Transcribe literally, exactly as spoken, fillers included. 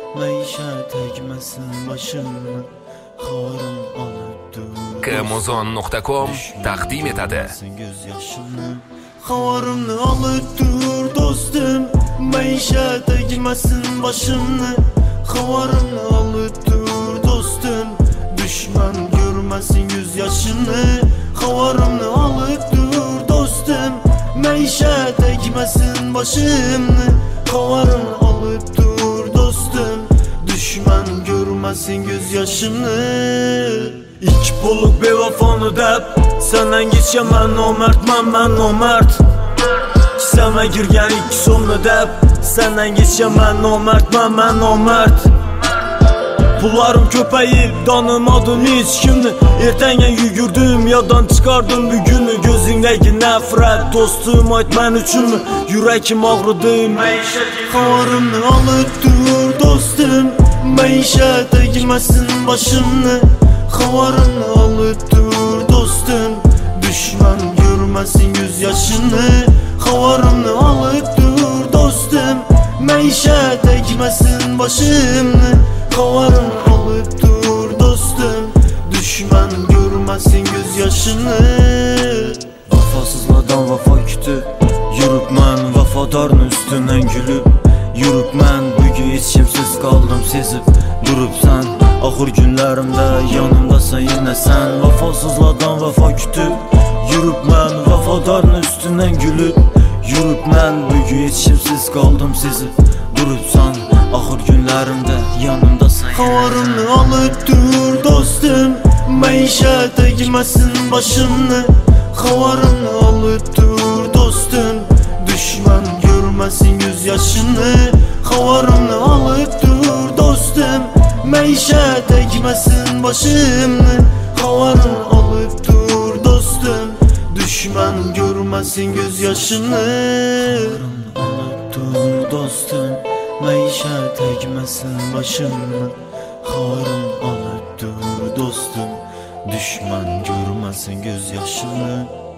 Maisha tegmesin başımı, xarim alıptır. Kmozon nokta com taqdim etadi. Xarimni alıptır dostum. Maisha tegmesin başımı, xarimni alıptır dostum. Düşman görmesin göz yaşını, xarimni alıptır dostum. Maisha tegmesin başımı, xarimni alıptır dostum. Düşman görmesin göz yaşını. İki poluk bevafanı dep, senden geçemem nomert, men ben nomert. Kiseme girgen iki sonunu dep, senden geçemem nomert, men ben nomert. Pullarım köpəyib, tanımadım hiç kimni. Ertəngen yügürdüm, yadan çıkardım bugünü. Gözündəki nəfrət, dostum ayt mən üçünmü? Yürekim ağrıdım, xarimni alıptır dostum. Maisha tegmesin başımı, xarimni alıptır dostum. Düşman görmesin göz yaşını, xarimni alıptır dostum. Maisha tegmesin başımı, xarim alıptır dostum. Düşman görmesin göz yaşını. Vafasızlardan vafa kütü, yürüp mən vafadarın üstünden gülüp. Yürüp mən bugün hiç kimsiz kaldım sezip. Durupsan ahır günlerimde yanımdasan yine sen. Vafasızlardan vafa kütü, yürüp mən vafadarın üstünden gülüp. Yürüp mən bugün hiç kimsiz kaldım sezip. Durupsan ahır günlerimde yanımdasan. Xarimni alıptır dostum. Maisha tegmesin başımı, xarimni alıptır dostum. Düşman görmesin göz yaşını, xarimni alıptır dostum. Maisha tegmesin başımı, xarim alıptır dostum. Düşman görmesin göz yaşını. Xarim alıptır dostum. Maisha tegmesin başımı, xarim alıptır dostum. Düşman görmesin göz yaşını.